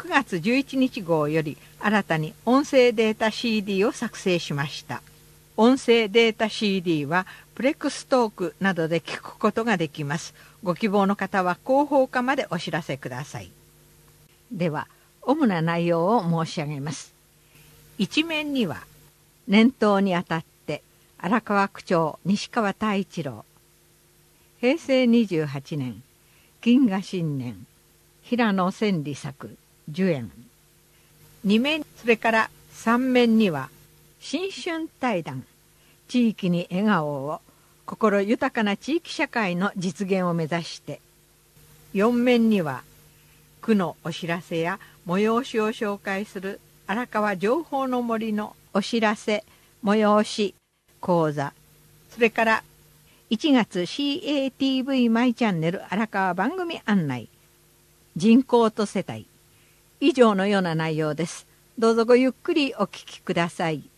9月11日号より新たに音声データ CD を作成しました。音声データ CD はプレックストークなどで聞くことができます。ご希望の方は広報課までお知らせください。では、主な内容を申し上げます。一面には、年頭にあたって荒川区長西川太一郎、平成28年金河新年平野千里作寿演。二面、それから三面には新春対談、地域に笑顔を、心豊かな地域社会の実現を目指して。四面には区のお知らせや催しを紹介する荒川情報の森のお知らせ、催し、講座、それから1月 CATV マイチャンネル荒川番組案内、人口と世帯、以上のような内容です。どうぞごゆっくりお聞きください。